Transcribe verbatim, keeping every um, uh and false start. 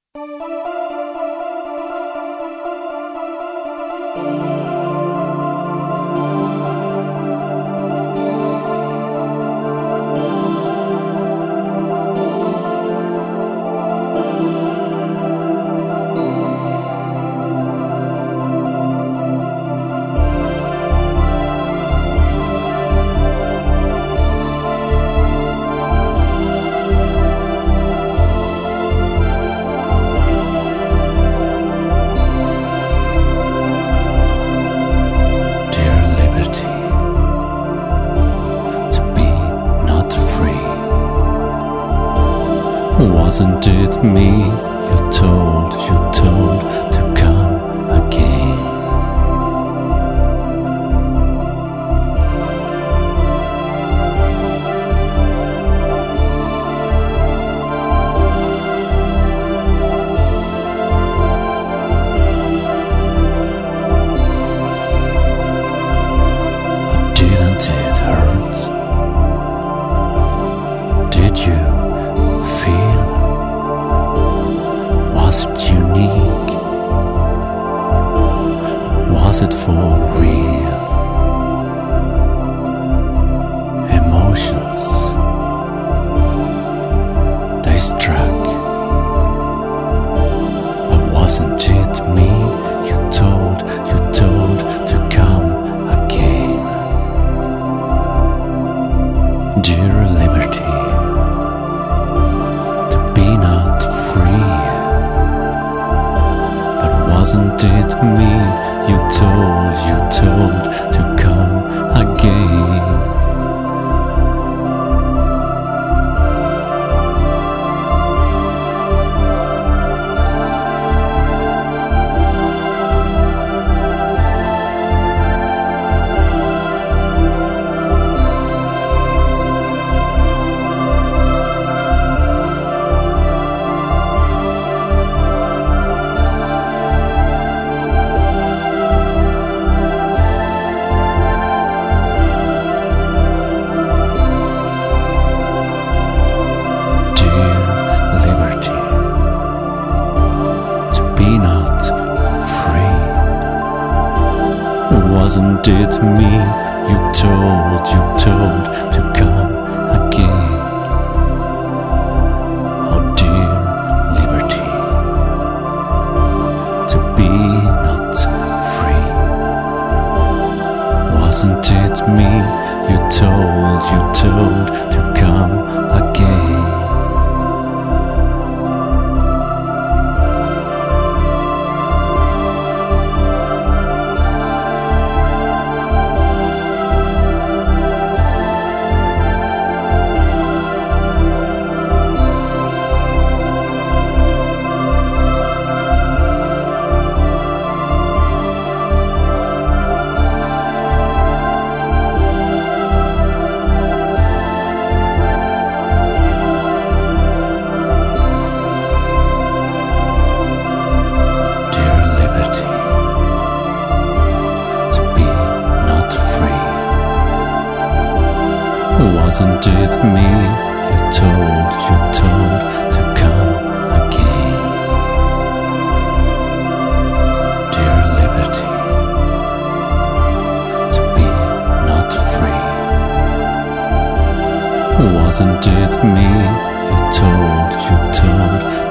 Wasn't it me you told, you told to come again? Or didn't it hurt? Did you feel? Was it unique? Was it for real? Emotions, they struck. But wasn't it me you told, you told to come again? Dear liberty, to be not free. Wasn't it me you told, you told to come again? Wasn't it me you told, you told to come again? Oh dear liberty, to be not free. Wasn't it me you told, you told to come again? Wasn't it me you told, you told to come again? Dear liberty, to be not free. Wasn't it me you told, you told